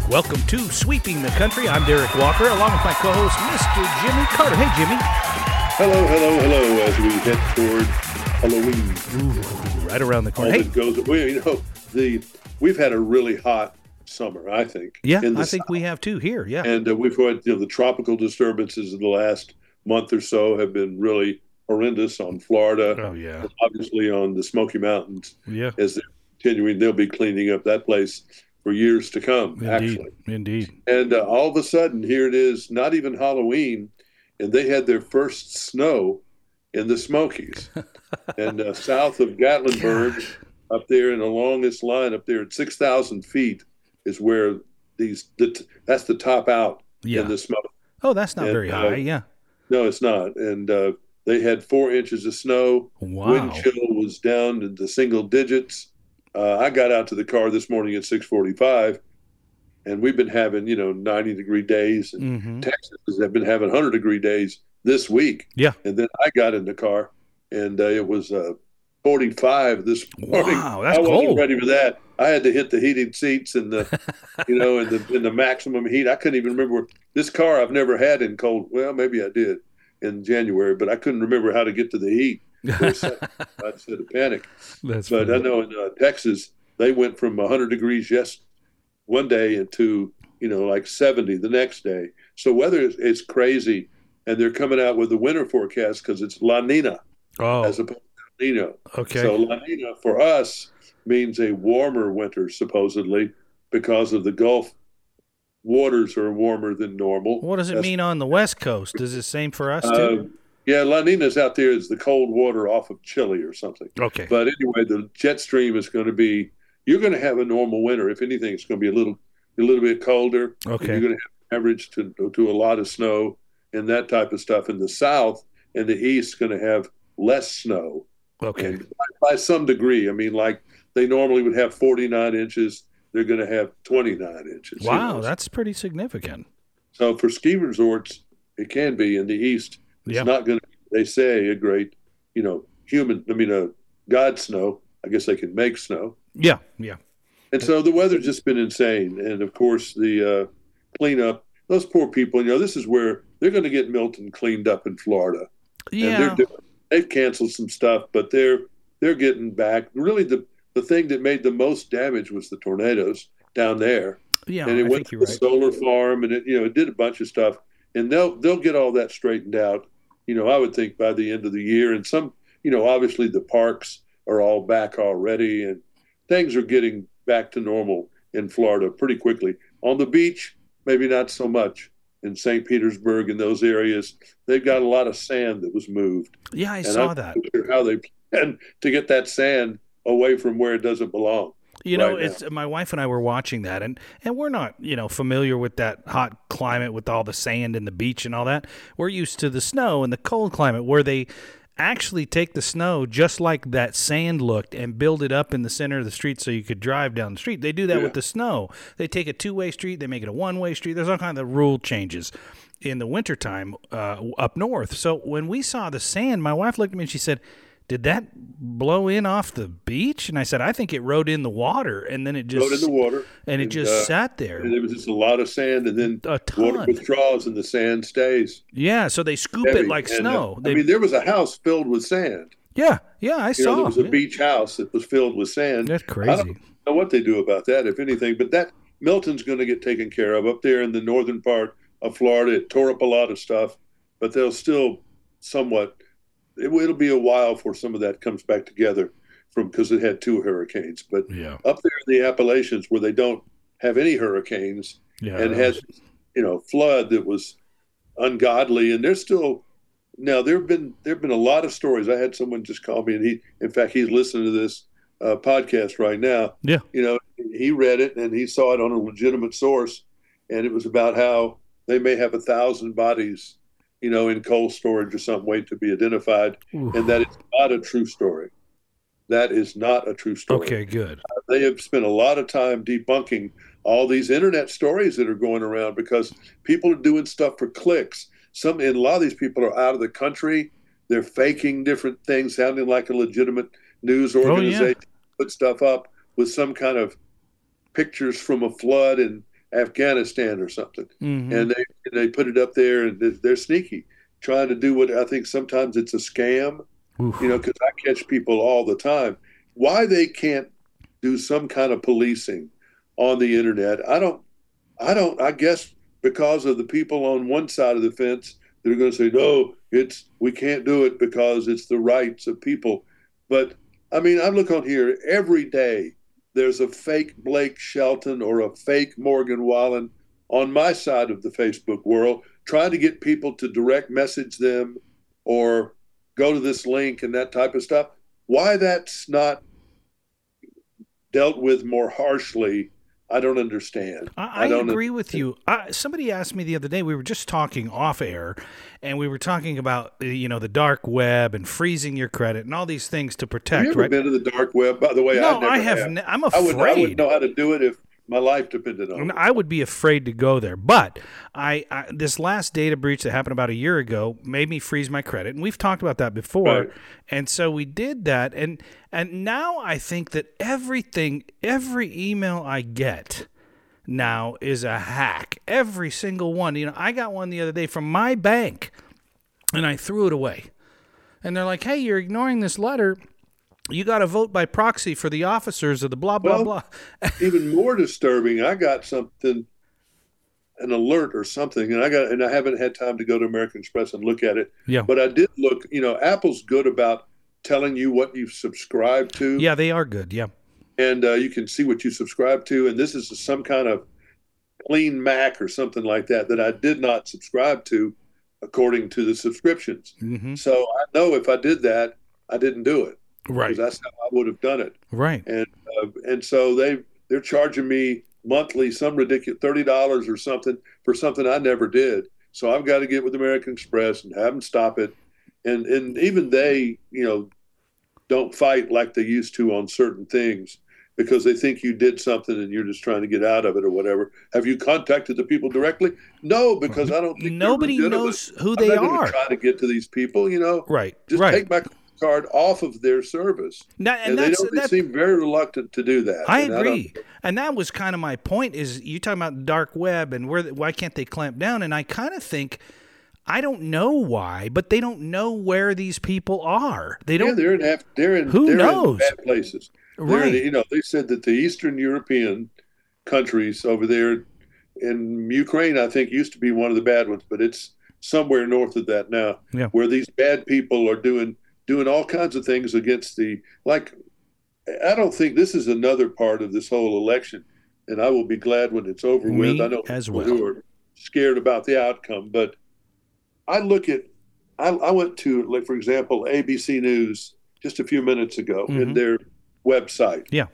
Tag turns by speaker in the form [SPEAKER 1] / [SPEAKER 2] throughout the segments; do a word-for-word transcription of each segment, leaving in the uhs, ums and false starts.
[SPEAKER 1] Welcome to Sweeping the Country. I'm Derek Walker, along with my co-host, Mister Jimmy Carter. Hey, Jimmy.
[SPEAKER 2] Hello, hello, hello, as we head toward Halloween.
[SPEAKER 1] Ooh, right around the corner.
[SPEAKER 2] All
[SPEAKER 1] Hey,
[SPEAKER 2] that goes, well, you know, the we've had a really hot summer, I think.
[SPEAKER 1] yeah,
[SPEAKER 2] in the
[SPEAKER 1] I think
[SPEAKER 2] South.
[SPEAKER 1] we have too here, yeah.
[SPEAKER 2] And uh, we've had, you know, the tropical disturbances of the last month or so have been really horrendous on Florida.
[SPEAKER 1] Oh, yeah.
[SPEAKER 2] And obviously on the Smoky Mountains.
[SPEAKER 1] Yeah.
[SPEAKER 2] As they're continuing, they'll be cleaning up that place for years to come,
[SPEAKER 1] Indeed,
[SPEAKER 2] actually.
[SPEAKER 1] indeed.
[SPEAKER 2] And uh, all of a sudden, here it is, not even Halloween, and they had their first snow in the Smokies. and uh, south of Gatlinburg,
[SPEAKER 1] Gosh.
[SPEAKER 2] up there in the longest line, up there at six thousand feet, is where these, the, that's the top out
[SPEAKER 1] Yeah.
[SPEAKER 2] in the smoke.
[SPEAKER 1] Oh, that's not
[SPEAKER 2] And,
[SPEAKER 1] very
[SPEAKER 2] uh,
[SPEAKER 1] high, yeah.
[SPEAKER 2] No, it's not. And uh, they had four inches of snow.
[SPEAKER 1] Wow.
[SPEAKER 2] Wind chill was down into single digits. Uh, I got out to the car this morning at six forty-five, and we've been having, you know, ninety degree days. And
[SPEAKER 1] Mm-hmm.
[SPEAKER 2] Texas has been having one hundred degree days this week.
[SPEAKER 1] Yeah.
[SPEAKER 2] And then I got in the car, and uh, it was uh, forty-five this morning.
[SPEAKER 1] Wow, that's
[SPEAKER 2] I wasn't
[SPEAKER 1] cold.
[SPEAKER 2] ready for that. I had to hit the heated seats and the, you know, and the, and the maximum heat. I couldn't even remember this car I've never had in cold. Well, maybe I did in January, but I couldn't remember how to get to the heat. For a second. I just had a panic.
[SPEAKER 1] That's
[SPEAKER 2] But
[SPEAKER 1] funny.
[SPEAKER 2] I know in uh, Texas, they went from one hundred degrees yes one day into, you know, like seventy the next day. So weather is it's crazy, and they're coming out with the winter forecast because it's La Nina
[SPEAKER 1] Oh,
[SPEAKER 2] as opposed to El Nino.
[SPEAKER 1] okay.
[SPEAKER 2] So La Nina for us means a warmer winter, supposedly, because of the Gulf waters are warmer than normal.
[SPEAKER 1] What does it
[SPEAKER 2] That's-
[SPEAKER 1] mean on the West Coast? Is it the same for us,
[SPEAKER 2] Uh,
[SPEAKER 1] too?
[SPEAKER 2] yeah, La Nina's out there is the cold water off of Chile or something.
[SPEAKER 1] Okay.
[SPEAKER 2] But anyway, the jet stream is going to be. You're going to have a normal winter. If anything, it's going to be a little, a little bit colder. And
[SPEAKER 1] Okay.
[SPEAKER 2] you're going to have average to to a lot of snow and that type of stuff. In the south and the east, going to have less snow.
[SPEAKER 1] Okay.
[SPEAKER 2] And by, by some degree, I mean, like they normally would have forty-nine inches. They're going to have twenty-nine inches. you
[SPEAKER 1] Wow,
[SPEAKER 2] know.
[SPEAKER 1] that's pretty significant.
[SPEAKER 2] So for ski resorts, it can be in the east. It's
[SPEAKER 1] Yeah.
[SPEAKER 2] not going to. They say a great, you know, human. I mean, a God snow. I guess they can make snow.
[SPEAKER 1] Yeah, yeah.
[SPEAKER 2] And so the weather's just been insane. And of course, the uh, cleanup, those poor people, you know, this is where they're going to get Milton cleaned up in Florida. And
[SPEAKER 1] Yeah.
[SPEAKER 2] they're doing, they've canceled some stuff, but they're they're getting back. Really, the, the thing that made the most damage was the tornadoes down there.
[SPEAKER 1] Yeah,
[SPEAKER 2] and it
[SPEAKER 1] I
[SPEAKER 2] went
[SPEAKER 1] think
[SPEAKER 2] to
[SPEAKER 1] you're
[SPEAKER 2] the
[SPEAKER 1] right.
[SPEAKER 2] solar farm, and it, you know, it did a bunch of stuff. And they'll they'll get all that straightened out, you know, I would think by the end of the year. And some, you know, obviously the parks are all back already, and things are getting back to normal in Florida pretty quickly. On the beach, maybe not so much. In Saint Petersburg and those areas, they've got a lot of sand that was moved.
[SPEAKER 1] Yeah, I
[SPEAKER 2] and
[SPEAKER 1] saw
[SPEAKER 2] I'm
[SPEAKER 1] that.
[SPEAKER 2] not sure how they plan to get that sand away from where it doesn't belong.
[SPEAKER 1] You know,
[SPEAKER 2] right now.
[SPEAKER 1] it's my wife and I were watching that, and, and we're not, you know, familiar with that hot climate with all the sand and the beach and all that. We're used to the snow and the cold climate where they actually take the snow just like that sand looked and build it up in the center of the street so you could drive down the street. They do that
[SPEAKER 2] Yeah.
[SPEAKER 1] with the snow. They take a two-way street, they make it a one-way street. There's all kinds of rule changes in the wintertime uh, up north. So when we saw the sand, my wife looked at me and she said, "Did that blow in off the beach?" And I said, "I think it rode in the water, and then it just
[SPEAKER 2] Rode in the water.
[SPEAKER 1] and it
[SPEAKER 2] and,
[SPEAKER 1] just
[SPEAKER 2] uh,
[SPEAKER 1] sat there
[SPEAKER 2] And there was just a lot of sand, and then
[SPEAKER 1] a
[SPEAKER 2] water
[SPEAKER 1] ton."
[SPEAKER 2] withdraws and the sand stays.
[SPEAKER 1] Yeah, so they scoop
[SPEAKER 2] heavy.
[SPEAKER 1] it like
[SPEAKER 2] And, uh,
[SPEAKER 1] snow.
[SPEAKER 2] I
[SPEAKER 1] They,
[SPEAKER 2] mean, there was a house filled with sand.
[SPEAKER 1] yeah, yeah, I
[SPEAKER 2] You
[SPEAKER 1] saw.
[SPEAKER 2] know, there was a
[SPEAKER 1] Yeah.
[SPEAKER 2] beach house that was filled with sand.
[SPEAKER 1] That's
[SPEAKER 2] I
[SPEAKER 1] crazy.
[SPEAKER 2] don't know what they do about that, if anything. But that Milton's going to get taken care of up there in the northern part of Florida. It tore up a lot of stuff, but they'll still somewhat. It, it'll be a while before some of that comes back together, from because it had two hurricanes. But
[SPEAKER 1] Yeah,
[SPEAKER 2] up there in the Appalachians, where they don't have any hurricanes,
[SPEAKER 1] yeah.
[SPEAKER 2] and
[SPEAKER 1] that
[SPEAKER 2] had
[SPEAKER 1] was-
[SPEAKER 2] you know flood that was ungodly, and there's still now there've been there've been a lot of stories. I had someone just call me, and he in fact he's listening to this uh, podcast right now.
[SPEAKER 1] Yeah.
[SPEAKER 2] You know, he read it and he saw it on a legitimate source, and it was about how they may have a thousand bodies, you know, in cold storage or something waiting to be identified,
[SPEAKER 1] Oof.
[SPEAKER 2] and that it's not a true story. That is not a true story.
[SPEAKER 1] Okay, good.
[SPEAKER 2] They have spent a lot of time debunking all these internet stories that are going around because people are doing stuff for clicks. Some, and a lot of these people are out of the country. They're faking different things, sounding like a legitimate news organization.
[SPEAKER 1] Oh, yeah.
[SPEAKER 2] Put stuff up with some kind of pictures from a flood and Afghanistan or something,
[SPEAKER 1] Mm-hmm.
[SPEAKER 2] and they they put it up there, and they're sneaky, trying to do what I think sometimes it's a scam,
[SPEAKER 1] Oof.
[SPEAKER 2] you know, because I catch people all the time. Why they can't do some kind of policing on the internet, I don't, I don't, I guess because of the people on one side of the fence that are going to say, no, it's, we can't do it because it's the rights of people. But I mean, I look on here every day, there's a fake Blake Shelton or a fake Morgan Wallen on my side of the Facebook world, trying to get people to direct message them or go to this link and that type of stuff. Why that's not dealt with more harshly, I don't understand.
[SPEAKER 1] I, I,
[SPEAKER 2] I don't
[SPEAKER 1] agree
[SPEAKER 2] understand.
[SPEAKER 1] with you. I, somebody asked me the other day, we were just talking off air, and we were talking about, you know, the dark web and freezing your credit and all these things to protect,
[SPEAKER 2] Have you ever
[SPEAKER 1] right?
[SPEAKER 2] been to the dark web? By the way,
[SPEAKER 1] No,
[SPEAKER 2] I never
[SPEAKER 1] I have.
[SPEAKER 2] have.
[SPEAKER 1] Ne- I'm
[SPEAKER 2] I would, I
[SPEAKER 1] afraid.
[SPEAKER 2] wouldn't know how to do it if my life depended on it.
[SPEAKER 1] I would be afraid to go there. But I, I this last data breach that happened about a year ago made me freeze my credit, and we've talked about that before.
[SPEAKER 2] Right.
[SPEAKER 1] And so we did that, and and now I think that everything, every email I get now is a hack. Every single one. You know, I got one the other day from my bank, and I threw it away. And they're like, "Hey, you're ignoring this letter. You got to vote by proxy for the officers of the blah, blah,
[SPEAKER 2] Well,
[SPEAKER 1] blah."
[SPEAKER 2] Even more disturbing, I got something, an alert or something, and I got, and I haven't had time to go to American Express and look at it.
[SPEAKER 1] Yeah.
[SPEAKER 2] But I did look. You know, Apple's good about telling you what you've subscribed to.
[SPEAKER 1] Yeah, they are good. Yeah.
[SPEAKER 2] And uh, you can see what you subscribe to. And this is some kind of clean Mac or something like that that I did not subscribe to, according to the subscriptions.
[SPEAKER 1] Mm-hmm.
[SPEAKER 2] So I know if I did that, I didn't do it.
[SPEAKER 1] Right.
[SPEAKER 2] Because that's how I would have done it.
[SPEAKER 1] Right.
[SPEAKER 2] And uh, and so they they're charging me monthly some ridiculous thirty dollars or something for something I never did. So I've got to get with American Express and have them stop it. And and even they, you know, don't fight like they used to on certain things because they think you did something and you're just trying to get out of it or whatever. Have you contacted the people directly? No, because I don't think
[SPEAKER 1] nobody knows who
[SPEAKER 2] I'm
[SPEAKER 1] they
[SPEAKER 2] not
[SPEAKER 1] are.
[SPEAKER 2] Trying to get to these people, you know.
[SPEAKER 1] Right.
[SPEAKER 2] Just
[SPEAKER 1] right.
[SPEAKER 2] take my card off of their service.
[SPEAKER 1] Now, and
[SPEAKER 2] and they
[SPEAKER 1] that's,
[SPEAKER 2] don't. They
[SPEAKER 1] that,
[SPEAKER 2] seem very reluctant to do that.
[SPEAKER 1] I
[SPEAKER 2] and
[SPEAKER 1] agree,
[SPEAKER 2] I
[SPEAKER 1] and that was kind of my point. Is you talking about the dark web and where? Why can't they clamp down? And I kind of think, I don't know why, but they don't know where these people are. They don't.
[SPEAKER 2] Yeah, they're in. They're in.
[SPEAKER 1] Who
[SPEAKER 2] they're
[SPEAKER 1] knows?
[SPEAKER 2] In bad places. They're
[SPEAKER 1] Right.
[SPEAKER 2] In, you know, they said that the Eastern European countries over there, in Ukraine, I think used to be one of the bad ones, but it's somewhere north of that now,
[SPEAKER 1] Yeah.
[SPEAKER 2] where these bad people are doing doing all kinds of things against the like. I don't think this is another part of this whole election, and I will be glad when it's over
[SPEAKER 1] Me
[SPEAKER 2] with. I know
[SPEAKER 1] as
[SPEAKER 2] people
[SPEAKER 1] well.
[SPEAKER 2] who are scared about the outcome, but I look at. I, I went to, like, for example, A B C News just a few minutes ago
[SPEAKER 1] Mhm.
[SPEAKER 2] in their website.
[SPEAKER 1] Yeah.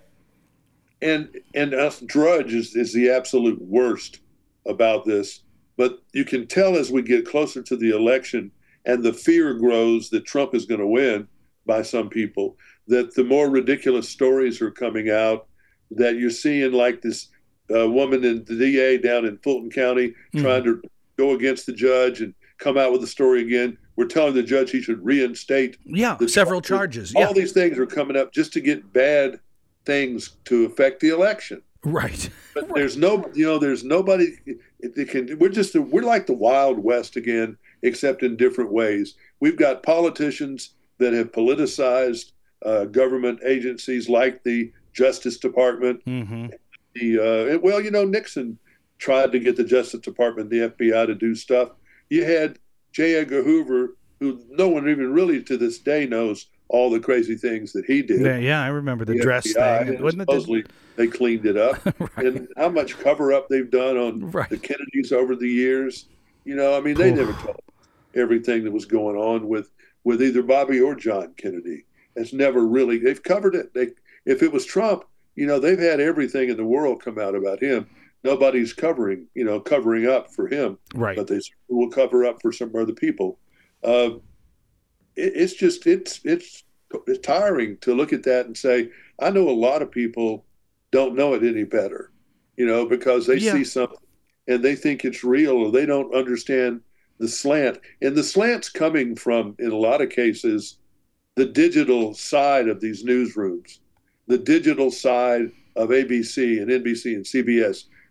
[SPEAKER 2] And and us Drudge is, is the absolute worst about this. But you can tell as we get closer to the election and the fear grows that Trump is going to win by some people, that the more ridiculous stories are coming out, that you're seeing like this uh, woman in the D A down in Fulton County
[SPEAKER 1] Mhm.
[SPEAKER 2] trying to go against the judge and come out with the story again. We're telling the judge he should reinstate
[SPEAKER 1] Yeah.
[SPEAKER 2] the
[SPEAKER 1] Several
[SPEAKER 2] charges.
[SPEAKER 1] charges.
[SPEAKER 2] All
[SPEAKER 1] Yeah.
[SPEAKER 2] these things are coming up just to get bad things to affect the election.
[SPEAKER 1] Right.
[SPEAKER 2] But there's no, you know, there's nobody that can. We're just, we're like the Wild West again, except in different ways. We've got politicians that have politicized uh, government agencies like the Justice Department.
[SPEAKER 1] Mm-hmm.
[SPEAKER 2] The uh, well, you know, Nixon tried to get the Justice Department, the F B I, to do stuff. You had J. Edgar Hoover, who no one even really to this day knows all the crazy things that he did.
[SPEAKER 1] Yeah, yeah, I remember the,
[SPEAKER 2] The
[SPEAKER 1] dress
[SPEAKER 2] F B I,
[SPEAKER 1] thing.
[SPEAKER 2] and
[SPEAKER 1] Wasn't it the-
[SPEAKER 2] supposedly they cleaned it up.
[SPEAKER 1] Right.
[SPEAKER 2] And how much cover up they've done on
[SPEAKER 1] Right.
[SPEAKER 2] the Kennedys over the years. You know, I mean, they
[SPEAKER 1] Oof.
[SPEAKER 2] never told everything that was going on with, with either Bobby or John Kennedy. It's never really, they've covered it. They, if it was Trump, you know, they've had everything in the world come out about him. Nobody's covering, you know, covering up for him,
[SPEAKER 1] Right.
[SPEAKER 2] but they will cover up for some other people. Uh, it, it's just, it's, it's, it's tiring to look at that and say, I know a lot of people don't know it any better, you know, because they
[SPEAKER 1] Yeah.
[SPEAKER 2] see something and they think it's real or they don't understand the slant. And the slant's coming from, in a lot of cases, the digital side of these newsrooms, the digital side of A B C and N B C and C B S.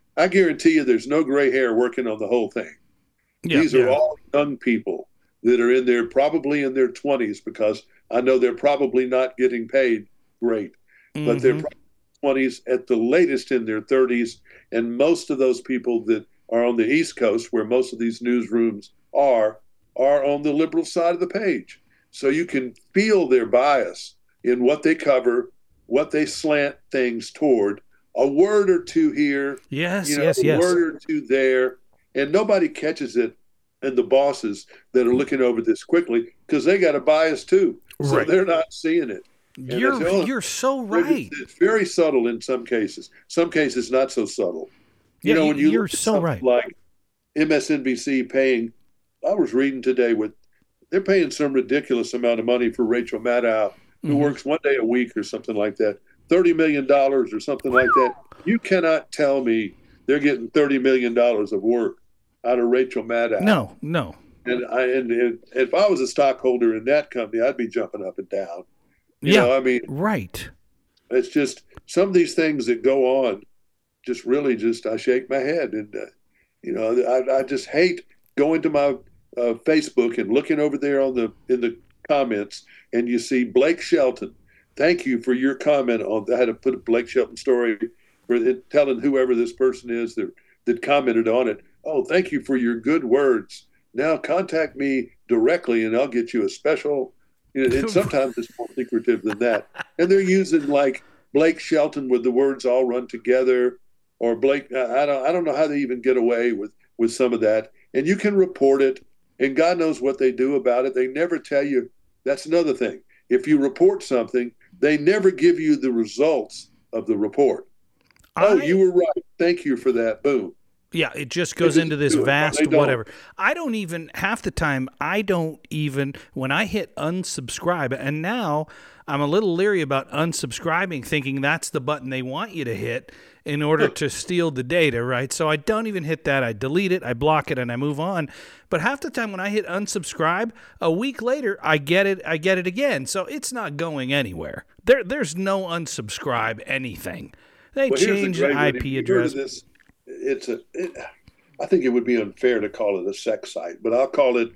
[SPEAKER 2] I guarantee you there's no gray hair working on the whole thing.
[SPEAKER 1] Yeah,
[SPEAKER 2] These are
[SPEAKER 1] yeah.
[SPEAKER 2] all young people that are in their probably in their twenties, because I know they're probably not getting paid great, but they're
[SPEAKER 1] Mm-hmm.
[SPEAKER 2] probably twenties at the latest in their thirties. And most of those people that are on the East Coast, where most of these newsrooms are, are on the liberal side of the page. So you can feel their bias in what they cover, what they slant things toward, a word or two here,
[SPEAKER 1] Yes,
[SPEAKER 2] you know,
[SPEAKER 1] yes,
[SPEAKER 2] a
[SPEAKER 1] yes.
[SPEAKER 2] word or two there, and nobody catches it. And the bosses that are looking over this quickly, because they got a bias too, so
[SPEAKER 1] Right.
[SPEAKER 2] they're not seeing it. And they
[SPEAKER 1] You're
[SPEAKER 2] say, oh,
[SPEAKER 1] you're so
[SPEAKER 2] they're just-
[SPEAKER 1] right.
[SPEAKER 2] it's very subtle in some cases. Some cases not so subtle. You
[SPEAKER 1] Yeah,
[SPEAKER 2] know,
[SPEAKER 1] you-
[SPEAKER 2] when you
[SPEAKER 1] you're
[SPEAKER 2] look at
[SPEAKER 1] so
[SPEAKER 2] something
[SPEAKER 1] right.
[SPEAKER 2] like M S N B C paying, I was reading today with, they're paying some ridiculous amount of money for Rachel Maddow, who
[SPEAKER 1] Mhm.
[SPEAKER 2] works one day a week or something like that, thirty million dollars or something like that. You cannot tell me they're getting thirty million dollars of work out of Rachel Maddow.
[SPEAKER 1] No, no.
[SPEAKER 2] And I and, and if I was a stockholder in that company, I'd be jumping up and down. You
[SPEAKER 1] Yeah.
[SPEAKER 2] know, I mean,
[SPEAKER 1] Right.
[SPEAKER 2] it's just some of these things that go on. Just really, just I shake my head, and uh, you know, I, I just hate going to my uh, Facebook and looking over there on the in the comments, and you see Blake Shelton. Thank you for your comment on. I had to put a Blake Shelton story for it, telling whoever this person is that that commented on it. Oh, thank you for your good words. Now contact me directly, and I'll get you a special. You know, and sometimes it's more secretive than that. And they're using like Blake Shelton with the words all run together, or Blake. I don't. I don't know how they even get away with with some of that. And you can report it, and God knows what they do about it. They never tell you. That's another thing. If you report something, they never give you the results of the report. Oh,
[SPEAKER 1] I-
[SPEAKER 2] you were right. Thank you for that. Boom.
[SPEAKER 1] Yeah, it just goes
[SPEAKER 2] just
[SPEAKER 1] into this
[SPEAKER 2] do it.
[SPEAKER 1] vast
[SPEAKER 2] They don't.
[SPEAKER 1] whatever. I don't even, half the time, I don't even, when I hit unsubscribe, and now I'm a little leery about unsubscribing, thinking that's the button they want you to hit in order to steal the data, right? So I don't even hit that. I delete it, I block it, and I move on. But half the time when I hit unsubscribe, a week later, I get it, I get it again. So it's not going anywhere. There, There's no unsubscribe anything. They
[SPEAKER 2] Well, here's
[SPEAKER 1] change
[SPEAKER 2] the
[SPEAKER 1] the
[SPEAKER 2] great one.
[SPEAKER 1] I
[SPEAKER 2] If
[SPEAKER 1] P
[SPEAKER 2] you heard
[SPEAKER 1] address.
[SPEAKER 2] of this, it's a. It, I think it would be unfair to call it a sex site, but I'll call it.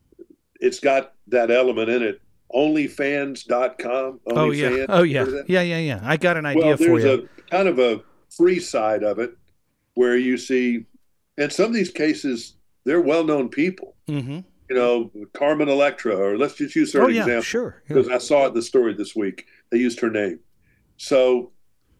[SPEAKER 2] It's got that element in it. onlyfans dot com.
[SPEAKER 1] Oh yeah.
[SPEAKER 2] OnlyFans,
[SPEAKER 1] Oh yeah.
[SPEAKER 2] heard of that?
[SPEAKER 1] Yeah, yeah, yeah. I got an idea
[SPEAKER 2] Well,
[SPEAKER 1] for
[SPEAKER 2] there's
[SPEAKER 1] you.
[SPEAKER 2] a kind of a free side of it where you see, in some of these cases, they're well-known people.
[SPEAKER 1] Mm-hmm.
[SPEAKER 2] You know, Carmen Electra, or let's just use her
[SPEAKER 1] Oh yeah,
[SPEAKER 2] example,
[SPEAKER 1] sure. Yeah.
[SPEAKER 2] because I saw it in the story this week. They used her name. So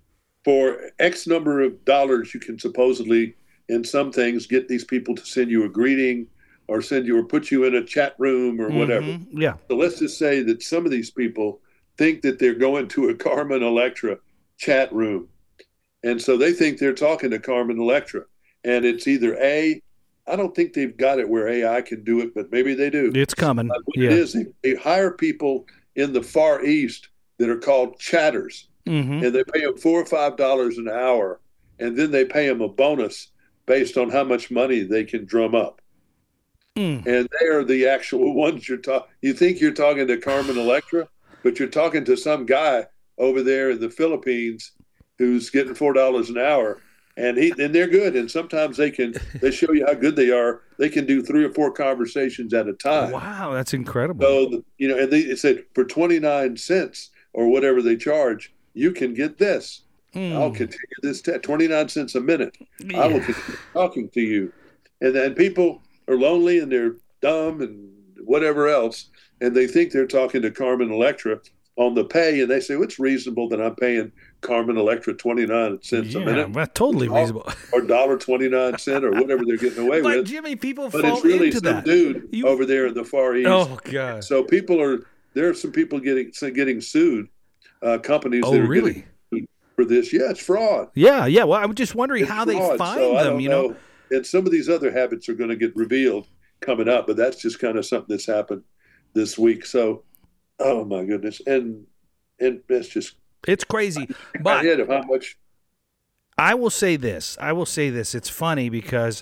[SPEAKER 2] for X number of dollars, you can supposedly, in some things, get these people to send you a greeting or send you or put you in a chat room or whatever.
[SPEAKER 1] Mhm. Yeah.
[SPEAKER 2] So let's just say that some of these people think that they're going to a Carmen Electra chat room. And so they think they're talking to Carmen Electra. And it's either A, I don't think they've got it where A I can do it, but maybe they do.
[SPEAKER 1] It's coming.
[SPEAKER 2] Uh, what
[SPEAKER 1] Yeah.
[SPEAKER 2] it is, they, they hire people in the Far East that are called chatters,
[SPEAKER 1] Mm-hmm.
[SPEAKER 2] and they pay them four or five dollars an hour, and then they pay them a bonus based on how much money they can drum up.
[SPEAKER 1] Mm.
[SPEAKER 2] And they are the actual ones you're talking. You think you're talking to Carmen Electra, but you're talking to some guy over there in the Philippines who's getting four dollars an hour, and he and they're good. And sometimes they can they show you how good they are. They can do three or four conversations at a time.
[SPEAKER 1] Wow, that's incredible.
[SPEAKER 2] So you know, and they it said for twenty nine cents or whatever they charge, you can get this.
[SPEAKER 1] Mm.
[SPEAKER 2] I'll continue this t- twenty nine cents a minute. I will
[SPEAKER 1] Yeah.
[SPEAKER 2] continue talking to you, and then people are lonely and they're dumb and whatever else, and they think they're talking to Carmen Electra on the pay, and they say, well, it's reasonable that I'm paying Carmen Electra twenty-nine cents a
[SPEAKER 1] Yeah,
[SPEAKER 2] minute,
[SPEAKER 1] that's totally
[SPEAKER 2] Or-
[SPEAKER 1] reasonable.
[SPEAKER 2] or dollar twenty-nine cent or whatever they're getting away
[SPEAKER 1] But
[SPEAKER 2] with.
[SPEAKER 1] Jimmy, people
[SPEAKER 2] But
[SPEAKER 1] fall
[SPEAKER 2] it's really
[SPEAKER 1] into
[SPEAKER 2] some
[SPEAKER 1] that.
[SPEAKER 2] dude
[SPEAKER 1] You-
[SPEAKER 2] over there in the Far East.
[SPEAKER 1] Oh god.
[SPEAKER 2] So people are, there are some people getting getting sued, uh, companies
[SPEAKER 1] Oh
[SPEAKER 2] that are
[SPEAKER 1] really?
[SPEAKER 2] getting sued for this. Yeah, it's fraud.
[SPEAKER 1] Yeah, yeah. Well, I'm just wondering
[SPEAKER 2] It's
[SPEAKER 1] how they
[SPEAKER 2] fraud.
[SPEAKER 1] find
[SPEAKER 2] So I
[SPEAKER 1] them.
[SPEAKER 2] don't
[SPEAKER 1] You know.
[SPEAKER 2] And some of these other habits are going to get revealed coming up, but that's just kind of something that's happened this week. So, oh my goodness, and and it's just
[SPEAKER 1] It's crazy.
[SPEAKER 2] my
[SPEAKER 1] But
[SPEAKER 2] head of how much.
[SPEAKER 1] I will say this. I will say this. It's funny because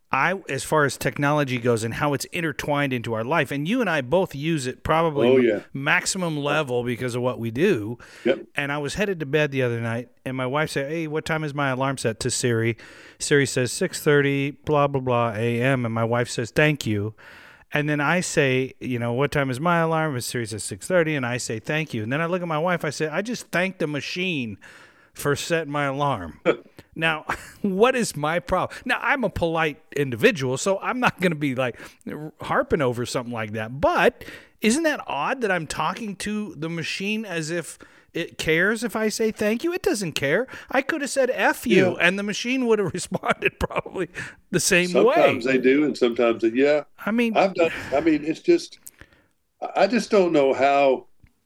[SPEAKER 1] I, as far as technology goes and how it's intertwined into our life, and you and I both use it probably
[SPEAKER 2] Oh, yeah.
[SPEAKER 1] maximum level because of what we do.
[SPEAKER 2] Yep.
[SPEAKER 1] And I was headed to bed the other night, and my wife said, "Hey, what time is my alarm set?" to Siri. Siri says six thirty, blah blah blah a m, and my wife says, "Thank you." And then I say, you know, what time is my alarm? And Siri says six thirty, and I say, "Thank you." And then I look at my wife. I say, "I just thanked the machine for setting my alarm." Now, what is my problem? Now, I'm a polite individual, so I'm not going to be like harping over something like that. But isn't that odd that I'm talking to the machine as if it cares if I say thank you? It doesn't care. I could have said F you,
[SPEAKER 2] Yeah.
[SPEAKER 1] and the machine would have responded probably the same
[SPEAKER 2] Sometimes
[SPEAKER 1] way.
[SPEAKER 2] they do, and sometimes they, yeah.
[SPEAKER 1] I mean,
[SPEAKER 2] I've done. I mean, it's just. I just don't know how.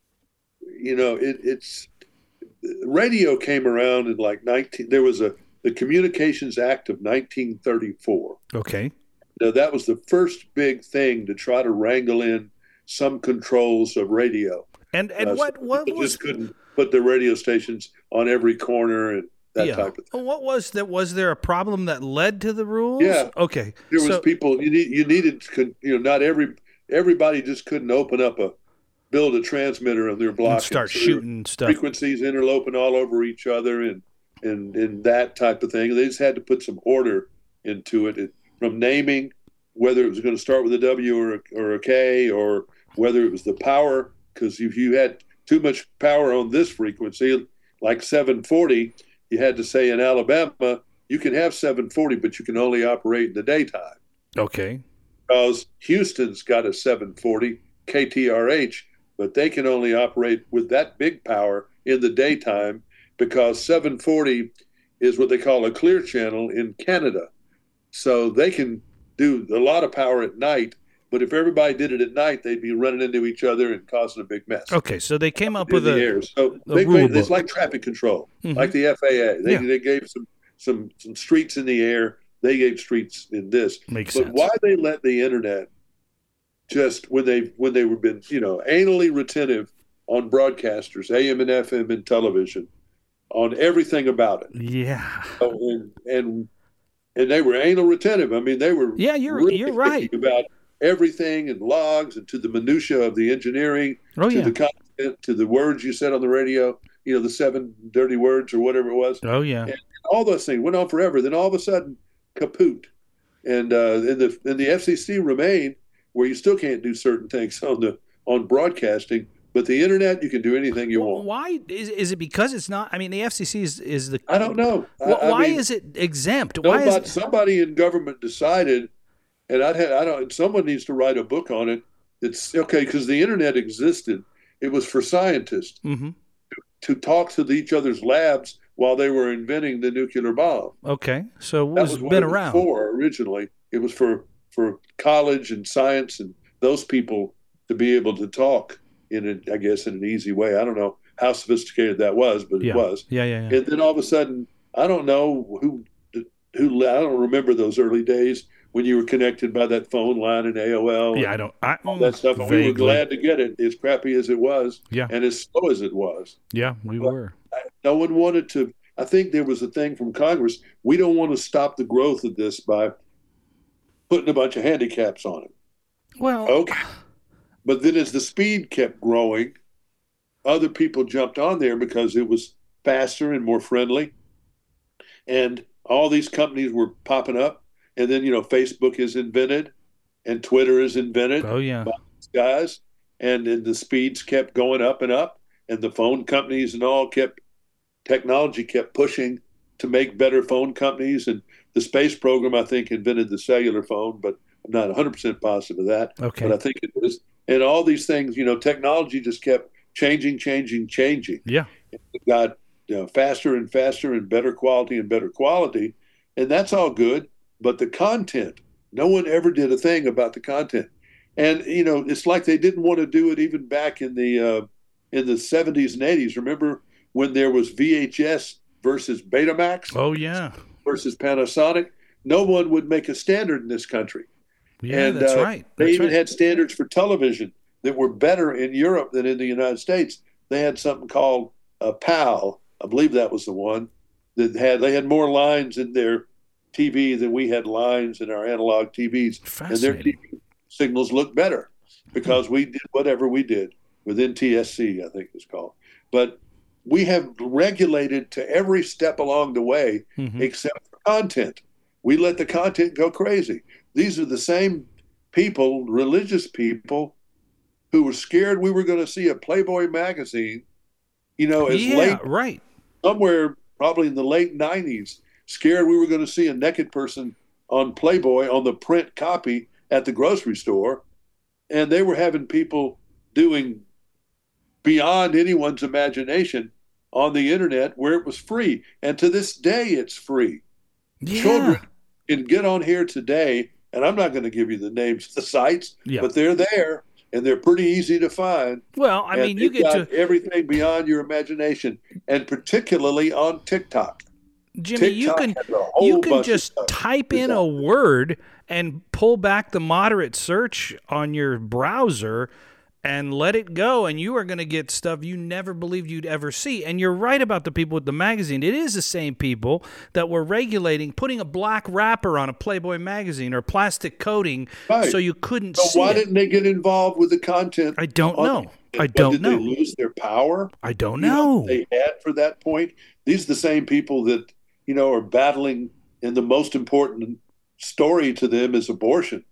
[SPEAKER 2] You know, it, it's radio came around in like nineteen. There was a the Communications Act of nineteen thirty-four.
[SPEAKER 1] okay.
[SPEAKER 2] Now, that was the first big thing to try to wrangle in some controls of radio.
[SPEAKER 1] And and
[SPEAKER 2] Uh,
[SPEAKER 1] what
[SPEAKER 2] so
[SPEAKER 1] what
[SPEAKER 2] people
[SPEAKER 1] was
[SPEAKER 2] just couldn't put the radio stations on every corner and that
[SPEAKER 1] yeah.
[SPEAKER 2] type of thing.
[SPEAKER 1] What was that? Was there a problem that led to the rules?
[SPEAKER 2] Yeah.
[SPEAKER 1] Okay.
[SPEAKER 2] There was
[SPEAKER 1] so,
[SPEAKER 2] people you need you needed to, you know, not every everybody just couldn't open up a build a transmitter on their block
[SPEAKER 1] and start
[SPEAKER 2] and so there were
[SPEAKER 1] shooting stuff.
[SPEAKER 2] frequencies interloping all over each other and and and that type of thing. They just had to put some order into it, it from naming whether it was going to start with a W or a, or a K or whether it was the power, because if you had too much power on this frequency, like seven forty, you had to say in Alabama, you can have seven forty, but you can only operate in the daytime.
[SPEAKER 1] Okay.
[SPEAKER 2] Because Houston's got a seven forty K T R H, but they can only operate with that big power in the daytime because seven forty is what they call a clear channel in Canada. So they can do a lot of power at night, but if everybody did it at night, they'd be running into each other and causing a big mess.
[SPEAKER 1] Okay. So they came up
[SPEAKER 2] in
[SPEAKER 1] with
[SPEAKER 2] the
[SPEAKER 1] a
[SPEAKER 2] air. So
[SPEAKER 1] a
[SPEAKER 2] they,
[SPEAKER 1] rule
[SPEAKER 2] it's
[SPEAKER 1] book.
[SPEAKER 2] like traffic control,
[SPEAKER 1] Mhm.
[SPEAKER 2] like the F A A. They,
[SPEAKER 1] Yeah.
[SPEAKER 2] they gave some, some some streets in the air. They gave streets in this.
[SPEAKER 1] Makes
[SPEAKER 2] But
[SPEAKER 1] sense.
[SPEAKER 2] why they let the internet just when they when they were been you know anally retentive on broadcasters, A M and F M and television, on everything about it,
[SPEAKER 1] Yeah.
[SPEAKER 2] so, and, and and they were anal retentive. I mean, they were
[SPEAKER 1] Yeah, you're
[SPEAKER 2] really
[SPEAKER 1] you're right.
[SPEAKER 2] picky about everything and logs and to the minutia of the engineering,
[SPEAKER 1] Oh
[SPEAKER 2] to
[SPEAKER 1] yeah.
[SPEAKER 2] the content, to the words you said on the radio. You know, the seven dirty words or whatever it was.
[SPEAKER 1] Oh yeah.
[SPEAKER 2] And all those things went on forever. Then all of a sudden, kaput. And uh, and the and the F C C remained where you still can't do certain things on the on broadcasting, but the internet you can do anything you
[SPEAKER 1] Well,
[SPEAKER 2] want.
[SPEAKER 1] why is is it because it's not? I mean, the F C C is is the.
[SPEAKER 2] I don't know. I-
[SPEAKER 1] Wh-
[SPEAKER 2] I
[SPEAKER 1] why
[SPEAKER 2] mean,
[SPEAKER 1] is it exempt? Why
[SPEAKER 2] Nobody,
[SPEAKER 1] is
[SPEAKER 2] somebody in government decided, and I'd had, I don't. Someone needs to write a book on it. It's okay because the internet existed. It was for scientists
[SPEAKER 1] hmm
[SPEAKER 2] to talk to the, each other's labs while they were inventing the nuclear bomb.
[SPEAKER 1] Okay, so it
[SPEAKER 2] That
[SPEAKER 1] was
[SPEAKER 2] was what
[SPEAKER 1] been
[SPEAKER 2] it was
[SPEAKER 1] around.
[SPEAKER 2] for originally. It was for for college and science and those people to be able to talk in a, I guess, in an easy way. I don't know how sophisticated that was, but
[SPEAKER 1] Yeah.
[SPEAKER 2] it was.
[SPEAKER 1] Yeah, yeah, yeah.
[SPEAKER 2] And then all of a sudden, I don't know who who I don't remember those early days when you were connected by that phone line in A O L.
[SPEAKER 1] Yeah, I
[SPEAKER 2] and
[SPEAKER 1] don't. I,
[SPEAKER 2] all that stuff. And we were
[SPEAKER 1] vaguely.
[SPEAKER 2] glad to get it, as crappy as it was,
[SPEAKER 1] Yeah.
[SPEAKER 2] and as slow as it was.
[SPEAKER 1] Yeah, we
[SPEAKER 2] But-
[SPEAKER 1] were.
[SPEAKER 2] No one wanted to. I think there was a thing from Congress. We don't want to stop the growth of this by putting a bunch of handicaps on it.
[SPEAKER 1] Well,
[SPEAKER 2] Okay. But then as the speed kept growing, other people jumped on there because it was faster and more friendly. And all these companies were popping up. And then, you know, Facebook is invented and Twitter is invented,
[SPEAKER 1] oh yeah,
[SPEAKER 2] guys. And then the speeds kept going up and up. And the phone companies and all kept, technology kept pushing to make better phone companies. And the space program, I think, invented the cellular phone, but I'm not one hundred percent positive of that.
[SPEAKER 1] okay,
[SPEAKER 2] But I think it is. And all these things, you know, technology just kept changing, changing, changing.
[SPEAKER 1] yeah,
[SPEAKER 2] It got you know, faster and faster and better quality and better quality. And that's all good. But the content, no one ever did a thing about the content. And, you know, it's like they didn't want to do it even back in the uh, in the seventies and eighties. Remember when there was V H S versus Betamax
[SPEAKER 1] oh yeah,
[SPEAKER 2] versus Panasonic? No one would make a standard in this country.
[SPEAKER 1] yeah.
[SPEAKER 2] And,
[SPEAKER 1] that's
[SPEAKER 2] uh,
[SPEAKER 1] right.
[SPEAKER 2] They
[SPEAKER 1] That's
[SPEAKER 2] even
[SPEAKER 1] right.
[SPEAKER 2] had standards for television that were better in Europe than in the United States. They had something called a PAL, I believe that was the one that had they had more lines in their T V than we had lines in our analog T Vs, and their T V signals looked better because we did whatever we did with N T S C, I think it's called. But we have regulated to every step along the way, mm-hmm. except for content. We let the content go crazy. These are the same people, religious people, who were scared we were going to see a Playboy magazine, you know, as
[SPEAKER 1] yeah,
[SPEAKER 2] late,
[SPEAKER 1] right.
[SPEAKER 2] somewhere probably in the late nineties, scared we were going to see a naked person on Playboy on the print copy at the grocery store. And they were having people doing beyond anyone's imagination on the internet where it was free. And to this day, it's free.
[SPEAKER 1] Yeah.
[SPEAKER 2] Children can get on here today, and I'm not going to give you the names of the sites, yeah. but they're there, and they're pretty easy to find.
[SPEAKER 1] Well, I mean, you get
[SPEAKER 2] got
[SPEAKER 1] to
[SPEAKER 2] everything beyond your imagination, and particularly on TikTok.
[SPEAKER 1] Jimmy,
[SPEAKER 2] TikTok
[SPEAKER 1] you can you can just type in a word and pull back the moderate search on your browser and let it go, and you are going to get stuff you never believed you'd ever see. And you're right about the people with the magazine. It is the same people that were regulating putting a black wrapper on a Playboy magazine or plastic coating right. so you couldn't
[SPEAKER 2] so
[SPEAKER 1] see
[SPEAKER 2] why
[SPEAKER 1] it.
[SPEAKER 2] didn't they get involved with the content?
[SPEAKER 1] I don't know. I don't
[SPEAKER 2] did
[SPEAKER 1] know.
[SPEAKER 2] Did they lose their power?
[SPEAKER 1] I don't
[SPEAKER 2] you
[SPEAKER 1] know.
[SPEAKER 2] know they had for that point. These are the same people that, you know, are battling, and the most important story to them is abortion.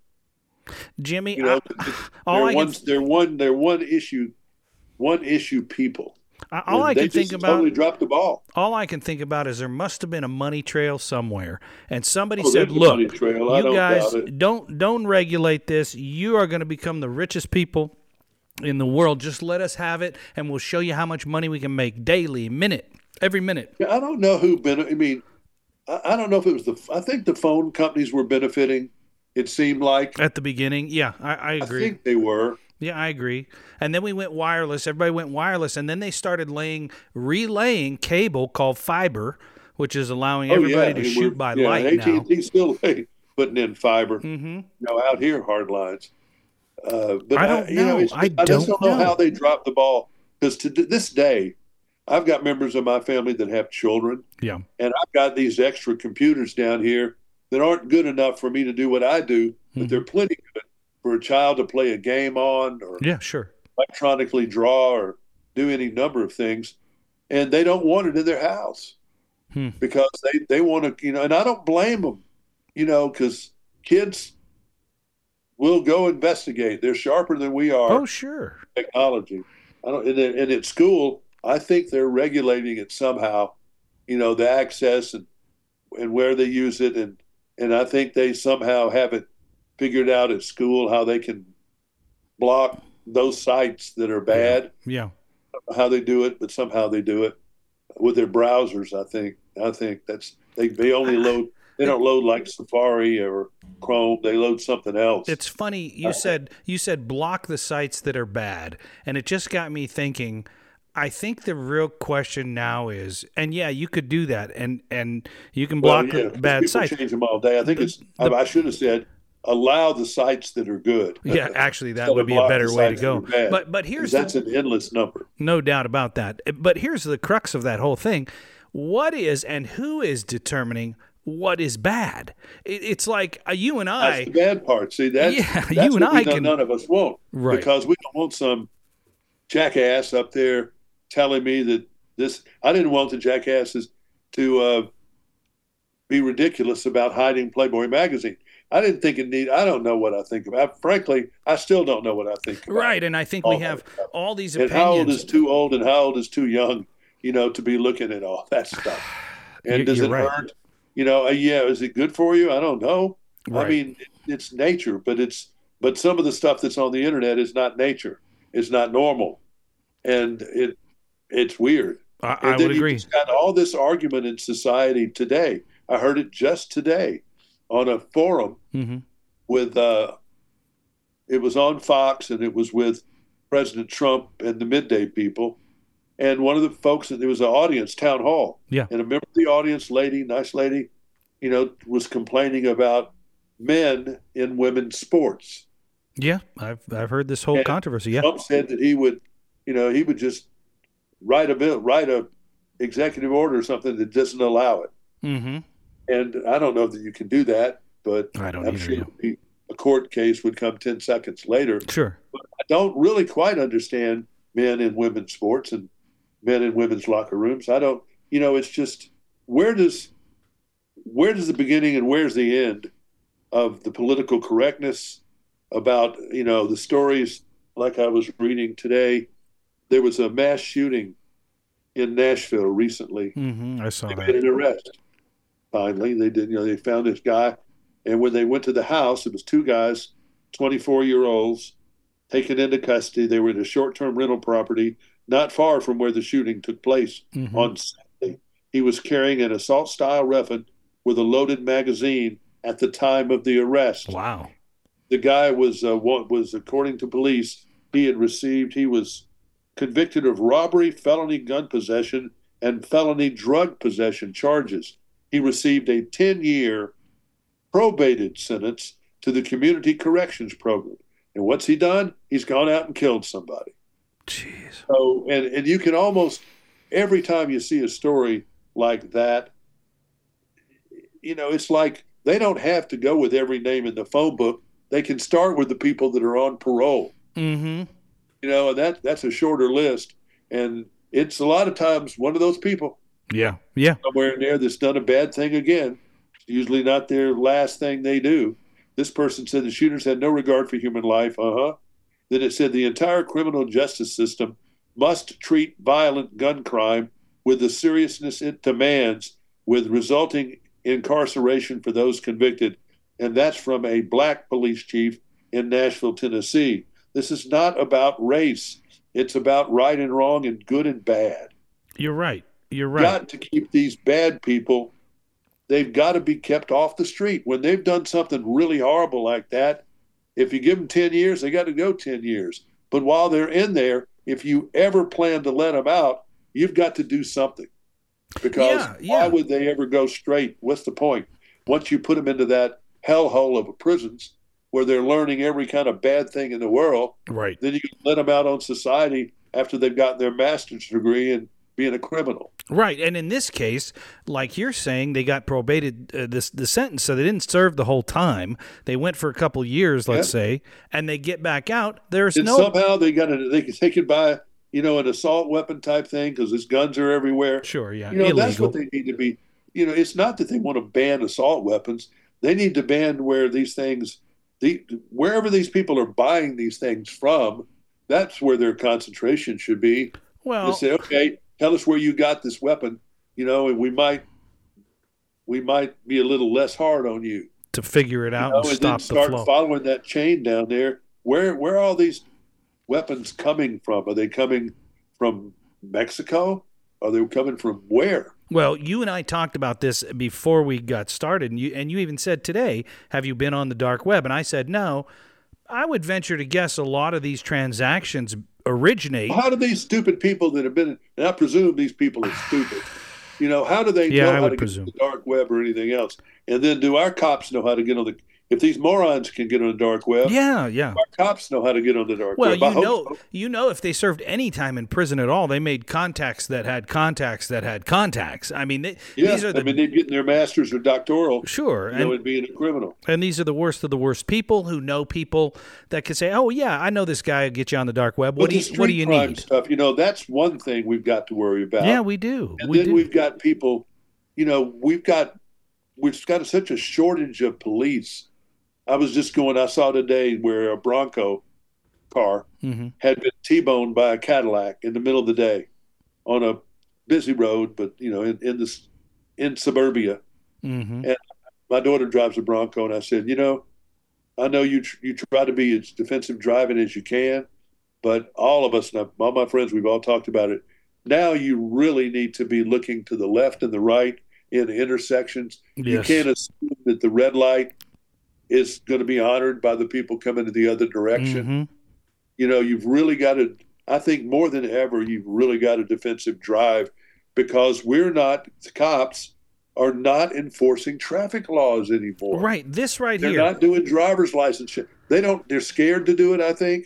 [SPEAKER 1] Jimmy,
[SPEAKER 2] you know,
[SPEAKER 1] I,
[SPEAKER 2] they're,
[SPEAKER 1] all I
[SPEAKER 2] one,
[SPEAKER 1] can,
[SPEAKER 2] they're one, they're one issue, one issue people.
[SPEAKER 1] I, all I
[SPEAKER 2] they
[SPEAKER 1] can think
[SPEAKER 2] just
[SPEAKER 1] about,
[SPEAKER 2] totally dropped the ball.
[SPEAKER 1] All I can think about is there must have been a money trail somewhere, and somebody
[SPEAKER 2] oh,
[SPEAKER 1] said,
[SPEAKER 2] a
[SPEAKER 1] "Look,
[SPEAKER 2] money trail. I
[SPEAKER 1] you
[SPEAKER 2] don't
[SPEAKER 1] guys
[SPEAKER 2] doubt it.
[SPEAKER 1] don't don't regulate this. You are going to become the richest people in the world. Just let us have it, and we'll show you how much money we can make daily, minute, every minute."
[SPEAKER 2] Yeah, I don't know who been. I mean, I, I don't know if it was the. I think the phone companies were benefiting. It seemed like
[SPEAKER 1] at the beginning, yeah, I, I agree.
[SPEAKER 2] I think they were.
[SPEAKER 1] Yeah, I agree. And then we went wireless. Everybody went wireless, and then they started laying, relaying cable called fiber, which is allowing
[SPEAKER 2] oh,
[SPEAKER 1] everybody
[SPEAKER 2] yeah.
[SPEAKER 1] to
[SPEAKER 2] I mean,
[SPEAKER 1] shoot by
[SPEAKER 2] yeah,
[SPEAKER 1] light
[SPEAKER 2] A T and T
[SPEAKER 1] now.
[SPEAKER 2] still putting in fiber.
[SPEAKER 1] Mm-hmm.
[SPEAKER 2] You know, out here, hard lines. Uh, but
[SPEAKER 1] I don't
[SPEAKER 2] I, you
[SPEAKER 1] know.
[SPEAKER 2] know,
[SPEAKER 1] I,
[SPEAKER 2] I just
[SPEAKER 1] don't
[SPEAKER 2] don't know,
[SPEAKER 1] know
[SPEAKER 2] how they dropped the ball. Because to this day, I've got members of my family that have children.
[SPEAKER 1] Yeah.
[SPEAKER 2] And I've got these extra computers down here that aren't good enough for me to do what I do, but mm-hmm. they're plenty good for a child to play a game on or
[SPEAKER 1] yeah, sure.
[SPEAKER 2] electronically draw or do any number of things. And they don't want it in their house hmm. because they, they want to, you know, and I don't blame them, you know, because kids will go investigate. They're sharper than we are.
[SPEAKER 1] Oh, sure.
[SPEAKER 2] Technology. I don't, and, and at school, I think they're regulating it somehow, you know, the access and, and where they use it. And, and I think they somehow have it figured out at school how they can block those sites that are bad.
[SPEAKER 1] Yeah. yeah.
[SPEAKER 2] I don't know how they do it, but somehow they do it with their browsers. I think, I think that's, they, they only load, they don't load like Safari or Chrome. They load something else.
[SPEAKER 1] It's funny. You said, you said block the sites that are bad. And it just got me thinking, I think the real question now is, and yeah, you could do that, and, and you can block
[SPEAKER 2] well, yeah,
[SPEAKER 1] the bad
[SPEAKER 2] people
[SPEAKER 1] sites.
[SPEAKER 2] Change them all day. I think
[SPEAKER 1] the,
[SPEAKER 2] it's.
[SPEAKER 1] The,
[SPEAKER 2] I should have said allow the sites that are good.
[SPEAKER 1] Yeah, actually, that would be a better way to go. But but here's
[SPEAKER 2] that's
[SPEAKER 1] the,
[SPEAKER 2] an endless number.
[SPEAKER 1] No doubt about that. But here's the crux of that whole thing: what is and who is determining what is bad? It, it's like uh, you and I.
[SPEAKER 2] That's the bad part. See that?
[SPEAKER 1] Yeah,
[SPEAKER 2] that's
[SPEAKER 1] you and
[SPEAKER 2] what
[SPEAKER 1] I
[SPEAKER 2] we
[SPEAKER 1] can.
[SPEAKER 2] None of us won't,
[SPEAKER 1] right?
[SPEAKER 2] Because we don't want some jackass up there telling me that. This I didn't want the jackasses to uh, be ridiculous about hiding Playboy magazine. I didn't think it need. I don't know what I think about. Frankly, I still don't know what I think about.
[SPEAKER 1] Right, and I think we have all these
[SPEAKER 2] and
[SPEAKER 1] opinions.
[SPEAKER 2] How old is too old and how old is too young, you know, to be looking at all that stuff. And
[SPEAKER 1] you're,
[SPEAKER 2] does
[SPEAKER 1] you're
[SPEAKER 2] it
[SPEAKER 1] right.
[SPEAKER 2] hurt? You know, uh, yeah, is it good for you? I don't know.
[SPEAKER 1] Right.
[SPEAKER 2] I mean, it, it's nature, but it's but some of the stuff that's on the internet is not nature. It's not normal, and it it's weird.
[SPEAKER 1] I,
[SPEAKER 2] and
[SPEAKER 1] I
[SPEAKER 2] then
[SPEAKER 1] would agree.
[SPEAKER 2] You've got all this argument in society today. I heard it just today on a forum
[SPEAKER 1] mm-hmm.
[SPEAKER 2] with, uh, it was on Fox and it was with President Trump and the Midday people. And one of the folks, there was an audience, town hall.
[SPEAKER 1] Yeah.
[SPEAKER 2] And a member of the audience, lady, nice lady, you know, was complaining about men in women's sports.
[SPEAKER 1] Yeah, I've I've heard this whole
[SPEAKER 2] and
[SPEAKER 1] controversy. Yeah.
[SPEAKER 2] Trump said that he would, you know, he would just write a bill, write a executive order or something that doesn't allow it.
[SPEAKER 1] Mm-hmm.
[SPEAKER 2] And I don't know that you can do that, but
[SPEAKER 1] I don't
[SPEAKER 2] I'm
[SPEAKER 1] either.
[SPEAKER 2] sure
[SPEAKER 1] Yeah.
[SPEAKER 2] the- a court case would come ten seconds later.
[SPEAKER 1] Sure.
[SPEAKER 2] I don't really quite understand men and women's sports and men and women's locker rooms. I don't, you know, it's just where does where does the beginning and where's the end of the political correctness about, you know, the stories like I was reading today. There was a mass shooting in Nashville recently.
[SPEAKER 1] Mm-hmm. I saw
[SPEAKER 2] They
[SPEAKER 1] that.
[SPEAKER 2] made an arrest. Finally, they did. You know, they found this guy, and when they went to the house, it was two guys, twenty-four year olds, taken into custody. They were in a short-term rental property not far from where the shooting took place
[SPEAKER 1] Mm-hmm.
[SPEAKER 2] on Saturday. He was carrying an assault-style weapon with a loaded magazine at the time of the arrest.
[SPEAKER 1] Wow.
[SPEAKER 2] The guy was uh, what was, according to police, he had received. He was convicted of robbery, felony gun possession, and felony drug possession charges. He received a ten-year probated sentence to the Community Corrections Program. And what's he done? He's gone out and killed somebody.
[SPEAKER 1] Jeez.
[SPEAKER 2] So, and, and you can almost, every time you see a story like that, you know, it's like they don't have to go with every name in the phone book. They can start with the people that are on parole.
[SPEAKER 1] Mm-hmm.
[SPEAKER 2] You know, and that that's a shorter list. And it's a lot of times one of those people
[SPEAKER 1] Yeah. Yeah.
[SPEAKER 2] somewhere in there that's done a bad thing again. It's usually not their last thing they do. This person said the shooters had no regard for human life. Uh-huh. Then it said the entire criminal justice system must treat violent gun crime with the seriousness it demands, with resulting incarceration for those convicted. And that's from a black police chief in Nashville, Tennessee. This is not about race. It's about right and wrong and good and bad.
[SPEAKER 1] You're right. You're right.
[SPEAKER 2] Got to keep these bad people, they've got to be kept off the street. When they've done something really horrible like that, if you give them ten years, they got to go ten years. But while they're in there, if you ever plan to let them out, you've got to do something. Because
[SPEAKER 1] Yeah, yeah.
[SPEAKER 2] why would they ever go straight? What's the point? Once you put them into that hellhole of prisons where they're learning every kind of bad thing in the world,
[SPEAKER 1] Right.
[SPEAKER 2] then you can let them out on society after they've gotten their master's degree in being a criminal.
[SPEAKER 1] Right, and in this case, like you're saying, they got probated uh, this the sentence, so they didn't serve the whole time. They went for a couple years, let's
[SPEAKER 2] Yeah.
[SPEAKER 1] say, and they get back out. There's
[SPEAKER 2] And
[SPEAKER 1] no
[SPEAKER 2] somehow they got it. They they could buy, you know, an assault weapon type thing because his guns are everywhere.
[SPEAKER 1] sure, yeah,
[SPEAKER 2] You know,
[SPEAKER 1] illegal.
[SPEAKER 2] that's what they need to be. You know, it's not that they want to ban assault weapons. They need to ban where these things, the wherever these people are buying these things from. That's where their concentration should be.
[SPEAKER 1] well,
[SPEAKER 2] To say, okay, tell us where you got this weapon, you know, and we might we might be a little less hard on you.
[SPEAKER 1] to figure it out
[SPEAKER 2] You know,
[SPEAKER 1] and
[SPEAKER 2] and
[SPEAKER 1] stop
[SPEAKER 2] then
[SPEAKER 1] the
[SPEAKER 2] start
[SPEAKER 1] flow.
[SPEAKER 2] following that chain down there. Where where are all these weapons coming from? Are they coming from Mexico? Are they coming from where?
[SPEAKER 1] Well, you and I talked about this before we got started, and you and you even said today, have you been on the dark web? And I said no. I would venture to guess a lot of these transactions originate.
[SPEAKER 2] How do these stupid people that have been, and I presume these people are stupid, you know, how do they
[SPEAKER 1] Yeah,
[SPEAKER 2] know
[SPEAKER 1] I
[SPEAKER 2] how
[SPEAKER 1] would
[SPEAKER 2] to
[SPEAKER 1] presume.
[SPEAKER 2] get on the dark web or anything else? And then do our cops know how to get on the, if these morons can get on the dark web,
[SPEAKER 1] Yeah, yeah.
[SPEAKER 2] our cops know how to get on the dark
[SPEAKER 1] Well,
[SPEAKER 2] web. I
[SPEAKER 1] you
[SPEAKER 2] hope
[SPEAKER 1] know,
[SPEAKER 2] so.
[SPEAKER 1] you know, if they served any time in prison at all, they made contacts that had contacts that had contacts. I mean, they,
[SPEAKER 2] Yeah,
[SPEAKER 1] these are the
[SPEAKER 2] I mean, they're getting their master's or doctoral,
[SPEAKER 1] sure,
[SPEAKER 2] you know,
[SPEAKER 1] and,
[SPEAKER 2] in being a criminal.
[SPEAKER 1] and these are the worst of the worst people who know people that can say, "Oh yeah, I know this guy will get you on the dark web. What
[SPEAKER 2] But
[SPEAKER 1] do
[SPEAKER 2] the
[SPEAKER 1] you What do
[SPEAKER 2] street
[SPEAKER 1] you
[SPEAKER 2] crime
[SPEAKER 1] need?"
[SPEAKER 2] stuff, you know, that's one thing we've got to worry about.
[SPEAKER 1] Yeah, we do.
[SPEAKER 2] And
[SPEAKER 1] we
[SPEAKER 2] then
[SPEAKER 1] do.
[SPEAKER 2] we've got people, you know, we've got we've got such a shortage of police. I was just going, I saw today where a Bronco car
[SPEAKER 1] Mhm.
[SPEAKER 2] had been T-boned by a Cadillac in the middle of the day on a busy road, but you know, in, in this in suburbia.
[SPEAKER 1] Mhm.
[SPEAKER 2] And my daughter drives a Bronco, and I said, you know, I know you tr- you try to be as defensive driving as you can, but all of us, and all my friends, we've all talked about it. Now you really need to be looking to the left and the right in intersections.
[SPEAKER 1] Yes.
[SPEAKER 2] You can't assume that the red light is going to be honored by the people coming in the other direction.
[SPEAKER 1] Mhm.
[SPEAKER 2] You know, you've really got to, I think more than ever, you've really got a defensive drive because we're not, the cops are not enforcing traffic laws anymore.
[SPEAKER 1] Right. This right
[SPEAKER 2] They're
[SPEAKER 1] here.
[SPEAKER 2] not doing driver's license. shit. They don't, they're scared to do it, I think,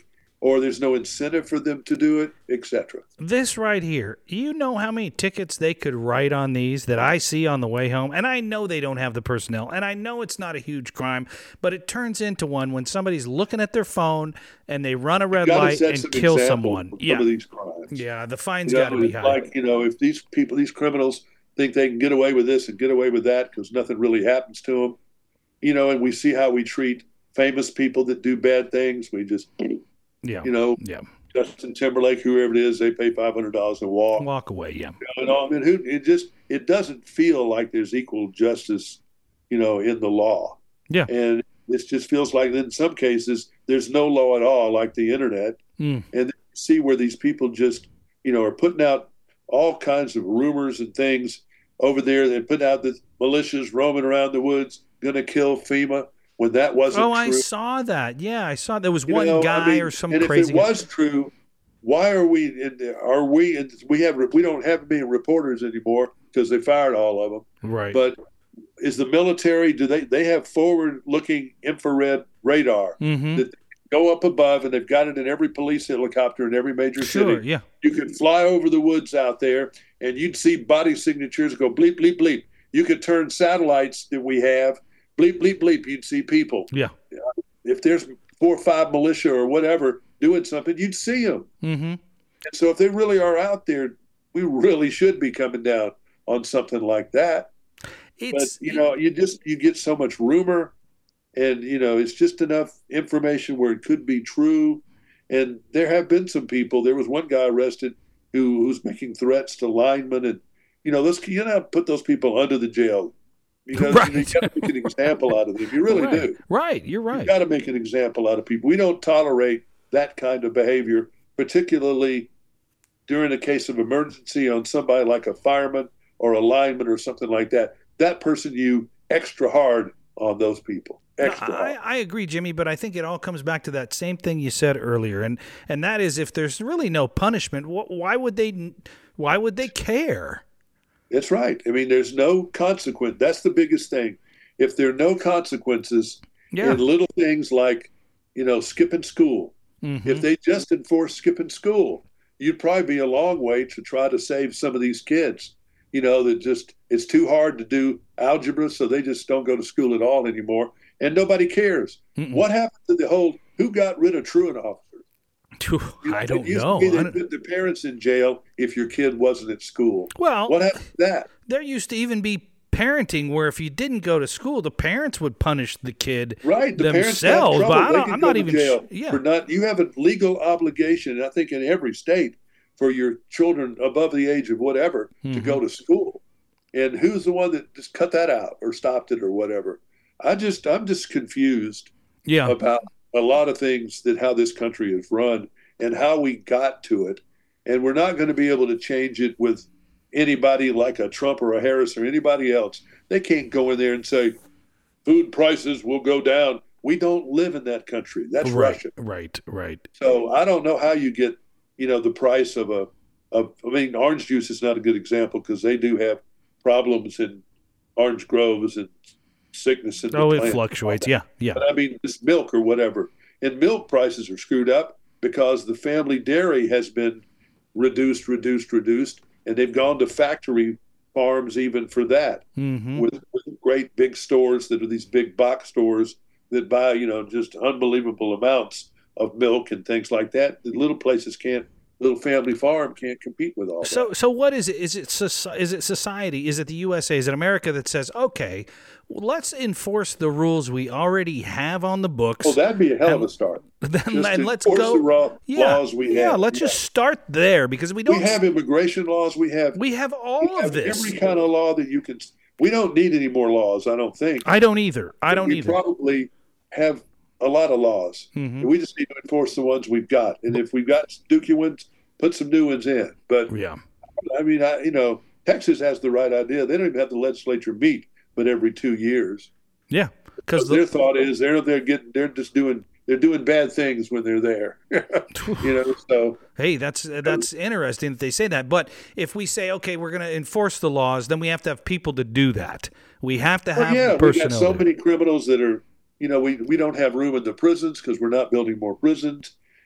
[SPEAKER 2] or there's no incentive for them to do it, et cetera.
[SPEAKER 1] This right here, you know how many tickets they could write on these that I see on the way home? And I know they don't have the personnel, and I know it's not a huge crime, but it turns into one when somebody's looking at their phone and they run a red light and kill someone.
[SPEAKER 2] Yeah. Some of these crimes.
[SPEAKER 1] Yeah, the fine's
[SPEAKER 2] you know,
[SPEAKER 1] got to be high.
[SPEAKER 2] Like, you know, if these people, these criminals think they can get away with this and get away with that because nothing really happens to them, you know, and we see how we treat famous people that do bad things. We just,
[SPEAKER 1] yeah,
[SPEAKER 2] you know,
[SPEAKER 1] yeah.
[SPEAKER 2] Justin Timberlake, whoever it is, they pay five hundred dollars and walk.
[SPEAKER 1] Walk away, yeah.
[SPEAKER 2] You know, I mean, who, it just, it doesn't feel like there's equal justice, you know, in the law.
[SPEAKER 1] Yeah.
[SPEAKER 2] And it just feels like in some cases there's no law at all, like the internet.
[SPEAKER 1] Mm.
[SPEAKER 2] And you see where these people just, you know, are putting out all kinds of rumors and things over there. They're putting out that militias roaming around the woods going to kill FEMA. When that wasn't
[SPEAKER 1] oh,
[SPEAKER 2] true.
[SPEAKER 1] I saw that. Yeah, I saw there was
[SPEAKER 2] you
[SPEAKER 1] one
[SPEAKER 2] know,
[SPEAKER 1] guy
[SPEAKER 2] I mean,
[SPEAKER 1] or some
[SPEAKER 2] and
[SPEAKER 1] crazy.
[SPEAKER 2] If it was true, why are we? Are we? We have. We don't have many reporters anymore because they fired all of them.
[SPEAKER 1] Right.
[SPEAKER 2] But is the military? Do they? They have forward-looking infrared radar
[SPEAKER 1] mm-hmm.
[SPEAKER 2] that go up above, and they've got it in every police helicopter in every major
[SPEAKER 1] sure,
[SPEAKER 2] city.
[SPEAKER 1] Yeah.
[SPEAKER 2] You could fly over the woods out there, and you'd see body signatures go bleep, bleep, bleep. You could turn satellites that we have. Bleep, bleep, bleep, you'd see people.
[SPEAKER 1] Yeah.
[SPEAKER 2] If there's four or five militia or whatever doing something, you'd see them.
[SPEAKER 1] Mm-hmm.
[SPEAKER 2] And so if they really are out there, we really should be coming down on something like that.
[SPEAKER 1] It's,
[SPEAKER 2] but, you know, you just, you get so much rumor and, you know, it's just enough information where it could be true. And there have been some people, there was one guy arrested who who's making threats to linemen and, you know, let's, you know, put those people under the jail. Because
[SPEAKER 1] right.
[SPEAKER 2] you, know, you got to make an example out of them. You really
[SPEAKER 1] right.
[SPEAKER 2] do.
[SPEAKER 1] Right. You're right.
[SPEAKER 2] You got to make an example out of people. We don't tolerate that kind of behavior, particularly during a case of emergency on somebody like a fireman or a lineman or something like that. That person, you extra hard on those people. Extra
[SPEAKER 1] no, I,
[SPEAKER 2] hard.
[SPEAKER 1] I agree, Jimmy, but I think it all comes back to that same thing you said earlier, and and that is if there's really no punishment, wh- why would they? Why would they care?
[SPEAKER 2] That's right. I mean, there's no consequence. That's the biggest thing. If there are no consequences
[SPEAKER 1] yeah.
[SPEAKER 2] in little things like, you know, skipping school,
[SPEAKER 1] mm-hmm.
[SPEAKER 2] if they just enforce skipping school, you'd probably be a long way to try to save some of these kids, you know, that just, it's too hard to do algebra, so they just don't go to school at all anymore, and nobody cares.
[SPEAKER 1] Mm-mm.
[SPEAKER 2] What happened to the whole, who got rid of truant officers? You know,
[SPEAKER 1] I don't
[SPEAKER 2] it used
[SPEAKER 1] know.
[SPEAKER 2] To be they put the parents in jail if your kid wasn't at school.
[SPEAKER 1] Well,
[SPEAKER 2] what happened to that?
[SPEAKER 1] There used to even be parenting where if you didn't go to school, the parents would punish the kid
[SPEAKER 2] right, the
[SPEAKER 1] themselves.
[SPEAKER 2] Parents got
[SPEAKER 1] but I
[SPEAKER 2] they
[SPEAKER 1] don't, I'm
[SPEAKER 2] go
[SPEAKER 1] not
[SPEAKER 2] to
[SPEAKER 1] even
[SPEAKER 2] jail
[SPEAKER 1] sh- yeah.
[SPEAKER 2] for not. You have a legal obligation, I think, in every state for your children above the age of whatever
[SPEAKER 1] mm-hmm.
[SPEAKER 2] to go to school. And who's the one that just cut that out or stopped it or whatever? I just, I'm just confused
[SPEAKER 1] yeah.
[SPEAKER 2] about a lot of things that how this country is run and how we got to it. And we're not going to be able to change it with anybody like a Trump or a Harris or anybody else. They can't go in there and say, food prices will go down. We don't live in that country. That's
[SPEAKER 1] right,
[SPEAKER 2] Russia.
[SPEAKER 1] Right, right.
[SPEAKER 2] So I don't know how you get, you know, the price of a, of, I mean, orange juice is not a good example because they do have problems in orange groves and sickness in the
[SPEAKER 1] Oh, it
[SPEAKER 2] plant
[SPEAKER 1] fluctuates. Yeah, yeah.
[SPEAKER 2] But I mean, this milk or whatever. And milk prices are screwed up because the family dairy has been reduced, reduced, reduced, and they've gone to factory farms even for that
[SPEAKER 1] mm-hmm.
[SPEAKER 2] with, with great big stores that are these big box stores that buy, you know, just unbelievable amounts of milk and things like that. The little places can't, little family farm can't compete with all
[SPEAKER 1] so,
[SPEAKER 2] that.
[SPEAKER 1] So what is it? Is it is it society? Is it the U S A? Is it America that says, okay, well, let's enforce the rules we already have on the books?
[SPEAKER 2] Well, that'd be a hell
[SPEAKER 1] and,
[SPEAKER 2] of a start.
[SPEAKER 1] Then, and let's
[SPEAKER 2] enforce
[SPEAKER 1] go.
[SPEAKER 2] The raw
[SPEAKER 1] yeah,
[SPEAKER 2] laws we
[SPEAKER 1] yeah,
[SPEAKER 2] have.
[SPEAKER 1] let's
[SPEAKER 2] yeah.
[SPEAKER 1] just start there because we don't.
[SPEAKER 2] We have immigration laws. We have.
[SPEAKER 1] We have all
[SPEAKER 2] we have
[SPEAKER 1] of this.
[SPEAKER 2] Every kind of law that you can. We don't need any more laws. I don't think.
[SPEAKER 1] I don't either. I don't
[SPEAKER 2] we
[SPEAKER 1] either.
[SPEAKER 2] We probably have a lot of laws.
[SPEAKER 1] Mm-hmm.
[SPEAKER 2] We just need to enforce the ones we've got. And if we've got dookie ones, put some new ones in. But
[SPEAKER 1] yeah,
[SPEAKER 2] I mean, I, you know, Texas has the right idea. They don't even have the legislature meet, but every two years.
[SPEAKER 1] Yeah,
[SPEAKER 2] because
[SPEAKER 1] the,
[SPEAKER 2] their thought is they're they're getting they're just doing they're doing bad things when they're there. you know, so
[SPEAKER 1] hey, that's that's interesting that they say that. But if we say, okay, we're going to enforce the laws, then we have to have people to do that. We have to have
[SPEAKER 2] well, yeah,
[SPEAKER 1] the personnel.
[SPEAKER 2] We got so many criminals that are, you know, we we don't have room in the prisons because we're not building more prisons.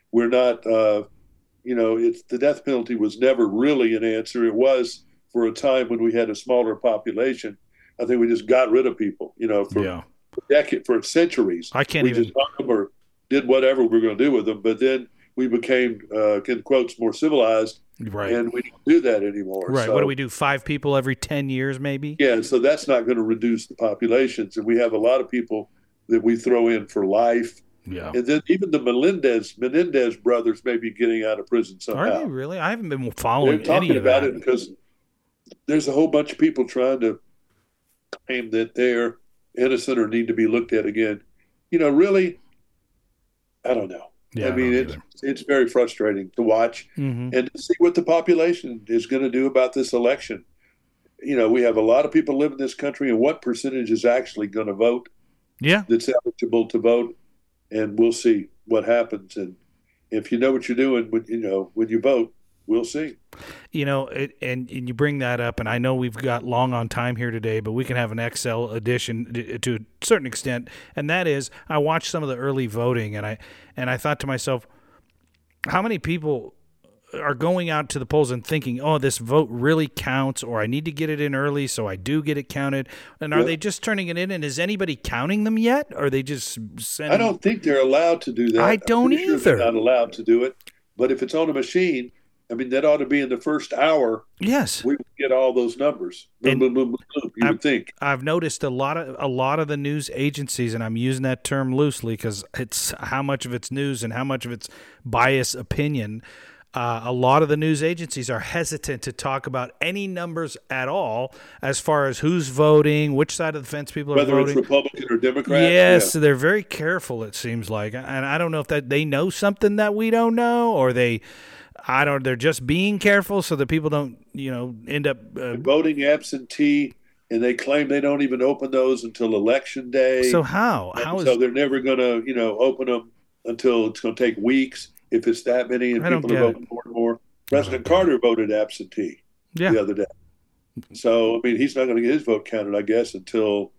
[SPEAKER 2] we're not, uh, you know, it's the death penalty was never really an answer. It was for a time when we had a smaller population. I think we just got rid of people, you know, for
[SPEAKER 1] Yeah.
[SPEAKER 2] decade for centuries.
[SPEAKER 1] I can't
[SPEAKER 2] we
[SPEAKER 1] even.
[SPEAKER 2] just hung them or did whatever we were going to do with them. But then we became, uh, in quotes, more civilized,
[SPEAKER 1] Right.
[SPEAKER 2] and we don't do that anymore.
[SPEAKER 1] Right.
[SPEAKER 2] So,
[SPEAKER 1] What do we do? Five people every ten years, maybe?
[SPEAKER 2] yeah, so that's not going to reduce the populations. And we have a lot of people that we throw in for life.
[SPEAKER 1] Yeah.
[SPEAKER 2] And then even the Melendez Menendez brothers may be getting out of prison somehow.
[SPEAKER 1] Are they really? I haven't been
[SPEAKER 2] They're
[SPEAKER 1] following
[SPEAKER 2] talking
[SPEAKER 1] any of
[SPEAKER 2] about
[SPEAKER 1] that.
[SPEAKER 2] it because there's a whole bunch of people trying to claim that they're innocent or need to be looked at again. You know, really, I don't know.
[SPEAKER 1] Yeah,
[SPEAKER 2] I mean,
[SPEAKER 1] don't
[SPEAKER 2] it's
[SPEAKER 1] either.
[SPEAKER 2] it's very frustrating to watch
[SPEAKER 1] Mhm.
[SPEAKER 2] and to see what the population is going to do about this election. You know, we have a lot of people live in this country, and what percentage is actually going to vote
[SPEAKER 1] Yeah.
[SPEAKER 2] that's eligible to vote? And we'll see what happens. And if you know what you're doing, when, you know, when you vote, we'll see.
[SPEAKER 1] You know, it, and, and you bring that up, and I know we've got long on time here today, but we can have an X L edition to, to a certain extent, and that is I watched some of the early voting, and I and I thought to myself, how many people are going out to the polls and thinking, oh, this vote really counts, or I need to get it in early so I do get it counted, and are
[SPEAKER 2] Yeah.
[SPEAKER 1] they just turning it in, and is anybody counting them yet? Or are they just sending?
[SPEAKER 2] I don't think they're allowed to do that.
[SPEAKER 1] I
[SPEAKER 2] I'm
[SPEAKER 1] don't
[SPEAKER 2] pretty sure
[SPEAKER 1] either.
[SPEAKER 2] they're not allowed to do it. But if it's on a machine, I mean, that ought to be in the first hour.
[SPEAKER 1] Yes.
[SPEAKER 2] We would get all those numbers. Boom,
[SPEAKER 1] And
[SPEAKER 2] boom, boom, boom, boom, you
[SPEAKER 1] I-
[SPEAKER 2] would think.
[SPEAKER 1] I've noticed a lot of a lot of the news agencies, and I'm using that term loosely because it's how much of it's news and how much of it's biased opinion. Uh, a lot of the news agencies are hesitant to talk about any numbers at all as far as who's voting, which side of the fence people are
[SPEAKER 2] Whether
[SPEAKER 1] voting.
[SPEAKER 2] it's Republican or Democrat.
[SPEAKER 1] Yes,
[SPEAKER 2] yeah.
[SPEAKER 1] they're very careful. It seems like, and I don't know if that they know something that we don't know, or they, I don't. They're just being careful so that people don't, you know, end up. Uh,
[SPEAKER 2] Voting absentee, and they claim they don't even open those until election day.
[SPEAKER 1] so how?
[SPEAKER 2] And
[SPEAKER 1] How is?
[SPEAKER 2] so they're never going to, you know, open them until it's going to take weeks if it's that many, and
[SPEAKER 1] I don't
[SPEAKER 2] people are
[SPEAKER 1] get it.
[SPEAKER 2] voting more and more. President Carter voted absentee
[SPEAKER 1] yeah.
[SPEAKER 2] the other day. So, I mean, he's not going to get his vote counted, I guess, until,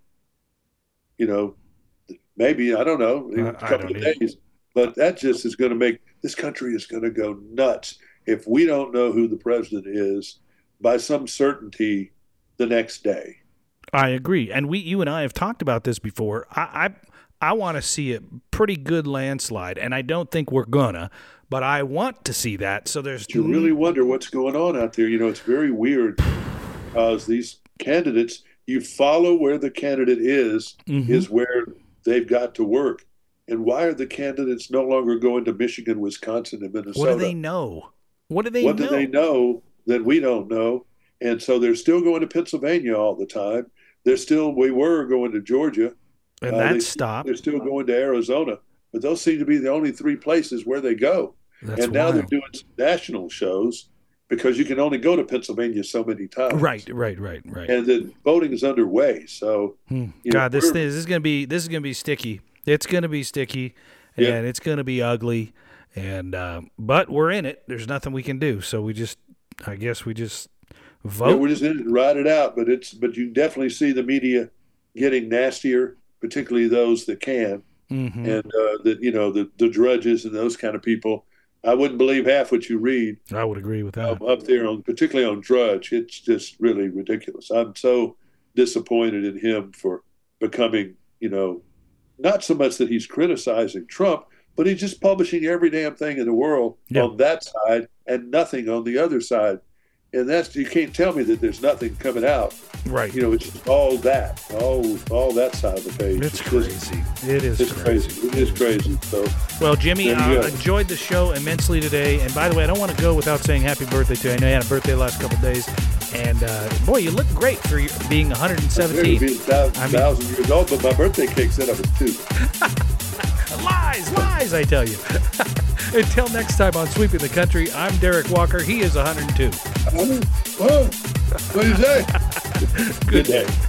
[SPEAKER 2] you know, maybe, I don't know,
[SPEAKER 1] I-
[SPEAKER 2] a
[SPEAKER 1] I
[SPEAKER 2] couple
[SPEAKER 1] don't
[SPEAKER 2] of
[SPEAKER 1] either.
[SPEAKER 2] days. But that just is going to make this country is going to go nuts if we don't know who the president is by some certainty the next day.
[SPEAKER 1] I agree, and we, you and I have talked about this before. I, I, I want to see a pretty good landslide, and I don't think we're gonna, but I want to see that. So there's
[SPEAKER 2] You really wonder what's going on out there. You know, it's very weird because these candidates, you follow where the candidate is,
[SPEAKER 1] Mhm.
[SPEAKER 2] is where they've got to work. And why are the candidates no longer going to Michigan, Wisconsin, and Minnesota?
[SPEAKER 1] What do they know? What do they
[SPEAKER 2] what
[SPEAKER 1] know?
[SPEAKER 2] do they know that we don't know? And so they're still going to Pennsylvania all the time. They're still, we were going to Georgia.
[SPEAKER 1] And
[SPEAKER 2] Uh,
[SPEAKER 1] that
[SPEAKER 2] they-
[SPEAKER 1] stopped.
[SPEAKER 2] They're still going to Arizona. But those seem to be the only three places where they go.
[SPEAKER 1] That's
[SPEAKER 2] and now
[SPEAKER 1] wild.
[SPEAKER 2] they're doing some national shows because you can only go to Pennsylvania so many times.
[SPEAKER 1] Right, right, right, right.
[SPEAKER 2] And the voting is underway. So,
[SPEAKER 1] Hmm.
[SPEAKER 2] you know,
[SPEAKER 1] God, this
[SPEAKER 2] we're-
[SPEAKER 1] thing, this is gonna be this is gonna be sticky. It's gonna be sticky, and
[SPEAKER 2] Yeah.
[SPEAKER 1] it's gonna be ugly. And uh, but we're in it. There's nothing we can do. So we just, I guess, we just
[SPEAKER 2] yeah,
[SPEAKER 1] vote.
[SPEAKER 2] we're just in it and ride it out. But it's but you definitely see the media getting nastier, particularly those that can,
[SPEAKER 1] Mhm.
[SPEAKER 2] and uh, the you know the the drudges and those kind of people. I wouldn't believe half what you read
[SPEAKER 1] I would agree with that.
[SPEAKER 2] um, up there on, particularly on Drudge. It's just really ridiculous. I'm so disappointed in him for becoming, you know, not so much that he's criticizing Trump, but he's just publishing every damn thing in the world
[SPEAKER 1] Yeah.
[SPEAKER 2] on that side and nothing on the other side. And that's, you can't tell me that there's nothing coming out.
[SPEAKER 1] Right.
[SPEAKER 2] You know, it's just all that, all all that side of the page.
[SPEAKER 1] It's
[SPEAKER 2] just-
[SPEAKER 1] crazy. It is
[SPEAKER 2] It's
[SPEAKER 1] crazy.
[SPEAKER 2] crazy. It is crazy. So,
[SPEAKER 1] Well, Jimmy,
[SPEAKER 2] There you
[SPEAKER 1] I
[SPEAKER 2] go.
[SPEAKER 1] enjoyed the show immensely today. And by the way, I don't want to go without saying happy birthday to you. I know you had a birthday the last couple of days. And uh, boy, you look great for your- being one hundred
[SPEAKER 2] I'm
[SPEAKER 1] seventeen.
[SPEAKER 2] being a thousand,
[SPEAKER 1] I mean-
[SPEAKER 2] thousand years old, but my birthday cake said I was two.
[SPEAKER 1] Lies, lies, I tell you. Until next time on Sweeping the Country, I'm Derek Walker. He is one hundred two.
[SPEAKER 2] Oh, what do you say?
[SPEAKER 1] Good day.